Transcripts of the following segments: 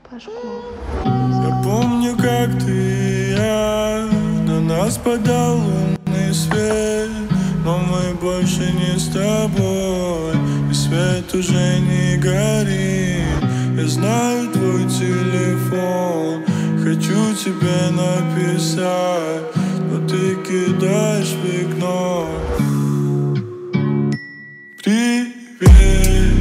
по школам. Я помню, как ты и я, на нас падал лунный свет, но мы больше не с тобой, и свет уже не горит. Я знаю твой телефон, хочу тебе написать, но ты кидаешь в игнор. Привет,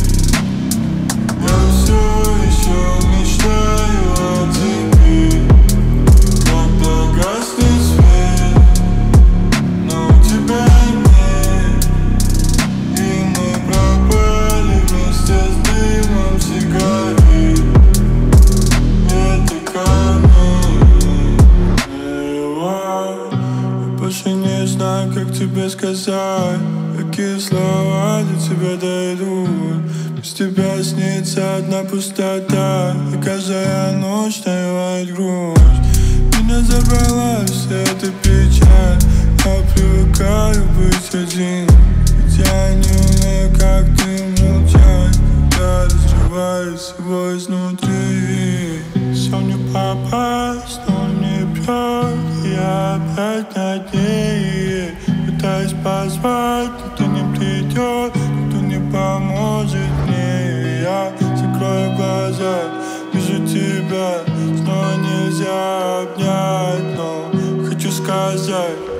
я все еще мечтаю о тебе, когда гаснет свет, но тебя нет, и мы пропали вместе с дымом сигарет. Это камень. Я больше не знаю, как тебе сказать, какие слова до тебя дойдут. Без тебя снится одна пустота, и каждая ночь навевает грусть. Меня забрала вся эта печаль, я привыкаю быть один, ведь я не умею, как ты, молчать, когда разрывает всего изнутри. Сон не попасть, но не бьет, и я опять над ней пытаюсь позвать, никто не придет, никто не поможет мне. Я закрою глаза, вижу тебя, снова нельзя обнять, но хочу сказать.